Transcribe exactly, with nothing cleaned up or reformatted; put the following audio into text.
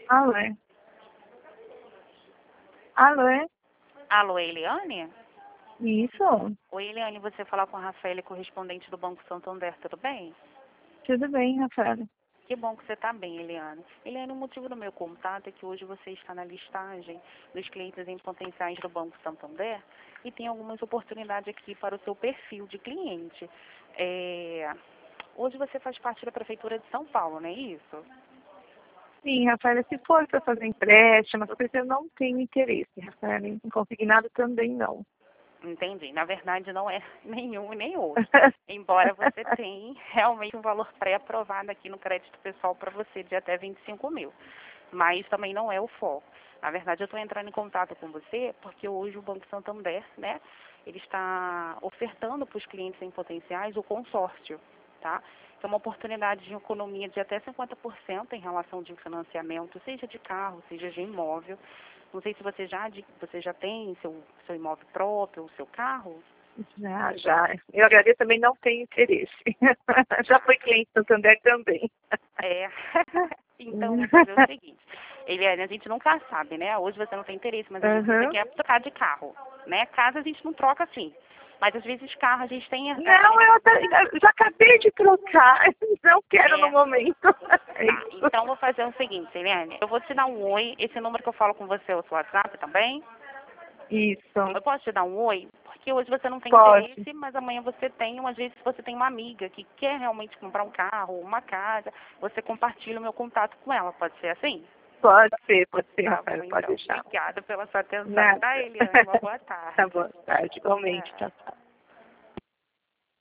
Alô? Alô? Alô, Eliane? Isso? Oi, Eliane, você fala com a Rafaela, correspondente do Banco Santander, tudo bem? Tudo bem, Rafaela? Que bom que você está bem, Eliane. Eliane, o motivo do meu contato é que hoje você está na listagem dos clientes em potenciais do Banco Santander e tem algumas oportunidades aqui para o seu perfil de cliente. É... Hoje você faz parte da Prefeitura de São Paulo, não é isso? Sim, Rafaela, se for para fazer empréstimo, eu não tenho interesse, Rafaela, em consignado também não. Entendi. Na verdade, não é nenhum e nem outro. Embora você tenha realmente um valor pré-aprovado aqui no crédito pessoal para você de até vinte e cinco mil. Mas também não é o foco. Na verdade, eu estou entrando em contato com você porque hoje o Banco Santander, né, ele está ofertando para os clientes em potenciais o consórcio, tá? Que é uma oportunidade de economia de até cinquenta por cento em relação de financiamento, seja de carro, seja de imóvel. Não sei se você já, adqu- você já tem seu, seu imóvel próprio, o seu carro. Já, já. Eu agradeço, também não tenho interesse. Já fui cliente do Santander também. É. Então, vou fazer o seguinte. Eliane, a gente nunca sabe, né? Hoje você não tem interesse, mas às vezes você Uhum. quer trocar de carro, né? Casa a gente não troca assim. Mas às vezes carro a gente tem... Não, eu até- eu já acabei de trocar. Não quero É. no momento. É Tá, isso. então vou fazer o seguinte, Eliane. Eu vou te dar um oi. Esse número que eu falo com você é o seu WhatsApp também? Isso. Eu posso te dar um oi? Porque hoje você não tem Pode. interesse, mas amanhã você tem. Às vezes você tem uma amiga que quer realmente comprar um carro, uma casa, você compartilha o meu contato com ela. Pode ser assim? Pode ser, pode ser, Tá Rafael, bom, pode então. deixar. Obrigada pela sua atenção, Nada. tá, Eliane? Uma boa tarde. Tá bom, tarde, igualmente, Tá. tchau, tchau.